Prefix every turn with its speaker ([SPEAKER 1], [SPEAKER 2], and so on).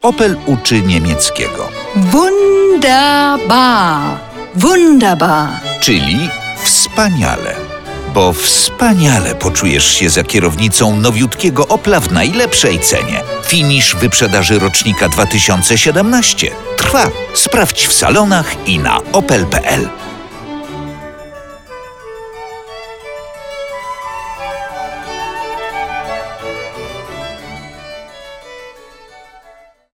[SPEAKER 1] Opel uczy niemieckiego.
[SPEAKER 2] Wunderbar. Wunderbar.
[SPEAKER 1] Czyli wspaniale. Bo wspaniale poczujesz się za kierownicą nowiutkiego Opla w najlepszej cenie. Finisz wyprzedaży rocznika 2017 trwa. Sprawdź w salonach i na opel.pl.